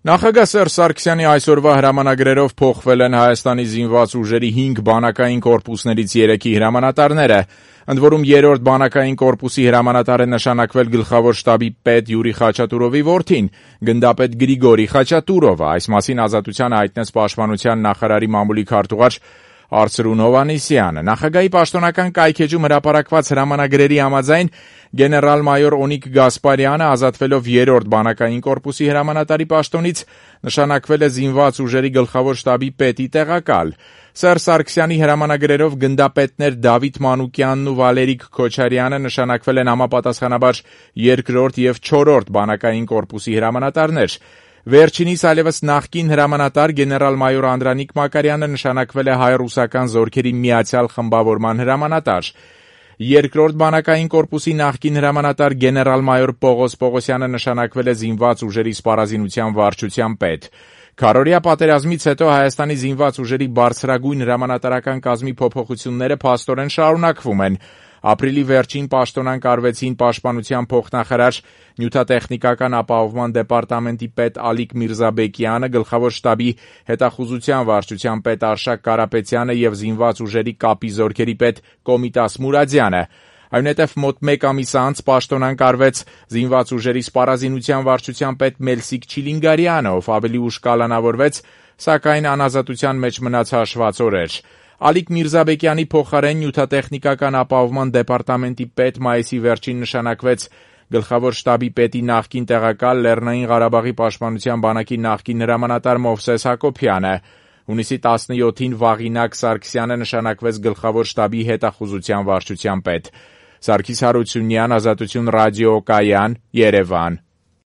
Նախագահ Սերժ Սարգսյանի այսօրվա հրամանագրերով փոխվել են Հայաստանի զինված ուժերի 5 բանակային կորպուսներից 3-ի հրամանատարները, ընդ որում 3-րդ բանակային կորպուսի հրամանատար է նշանակվել գլխավոր շտաբի պետ Յուրի Խաչատուրովի որդին, գնդապետ Գրիգորի Խաչատուրովը, այս մասին Ազատությանը հայտնեց Պաշտպանության նախարարի մամուլի քարտուղար Արծրուն Հովհաննիսյանը։ Նախագահի պաշտոնական կայքէջում հրապարակված հրամանագրերի համաձայն գեներալ-մայոր Օնիկ Գասպարյանը ազատվելով 3-րդ բանակային կորպուսի հրամանատարի պաշտոնից նշանակվել է զինված ուժերի գլխավոր շտաբի պետի տեղակալ։ Սերժ Սարգսյանի հրամանագրերով գնդապետներ Դավիթ Մանուկյանն ու Վալերիկ Քոչարյանը նշանակվել են համապատասխանաբար 2-րդ եւ 4-րդ բանակային կորպուսի հրամանատարներ։ Վերջինիս այլևս նախկին հրամանատար գեներալ-մայոր Անդրանիկ Մակարյանը նշանակվել է հայ-ռուսական զորքերի միացյալ խմբավորման հրամանատար։ 2-րդ բանակային կորպուսի նախկին հրամանատար գեներալ-մայոր Պողոս Պողոսյանը նշանակվել է զինված ուժերի սպառազինության վարչության պետ։ Քարորիա պատերազմից հետո Հայաստանի զինված ուժերի բարձրագույն հրամանատարական կազմի փոփոխությունները փաստորեն շարունակվում են։ Ապրիլի վերջին պաշտոնանկ արվեցին Պաշտպանության փոխնախարար նյութատեխնիկական ապահովման դեպարտամենտի պետ Ալիկ Միրզաբեկյանը, գլխավոր շտաբի հետախուզության վարչության պետ Արշակ Կարապետյանը եւ զինված ուժերի կապի զորքերի պետ Կոմիտաս Մուրադյանը։ Այնուհետև մոտ 1 ամիս անց պաշտոնանկ արվեց զինված ուժերի սպառազինության վարչության պետ Մելսիկ Չիլինգարյանը, ով ավելի ուշ կալանավորվեց, սակայն անազատության մեջ մնաց հաշված օրեր։ Ալիկ Միրզաբեկյանի փոխարեն նյութատեխնիկական ապահովման դեպարտամենտի պետ մայիսի վերջին նշանակվեց գլխավոր շտաբի պետի նախկին տեղակալ Լեռնային Ղարաբաղի պաշտպանության բանակի նախկին հրամանատար Մովսես Հակոբյանը։ Հունիսի 17-ին Վաղինակ Սարգսյանը նշանակվեց գլխավոր շտաբի հետախուզության վարչության պետ։ Սարգիս Հարությունյան, Ազատություն ռադիոկայան, Երևան։